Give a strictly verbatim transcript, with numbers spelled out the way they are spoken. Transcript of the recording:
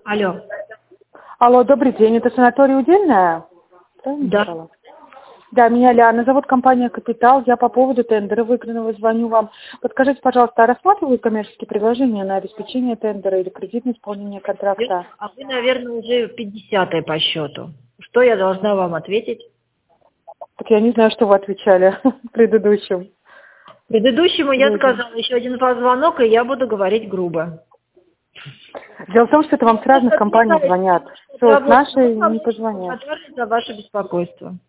Алло. Алло, добрый день, это санаторий Удельная? Правильно Да. сказала? Да, меня Лиана зовут, компания «Капитал». Я по поводу тендера выигранного звоню вам. Подскажите, пожалуйста, а рассматривают коммерческие предложения на обеспечение тендера или кредитное исполнение контракта? А вы, наверное, уже пятидесятая по счету. Что я должна вам ответить? Так я не знаю, что вы отвечали предыдущим. Предыдущему я людям. сказала еще один звонок, и я буду говорить грубо. Дело в том, что это вам с разных компаний звонят. Что с нашей Работа. не позвонят. Благодарна за ваше беспокойство.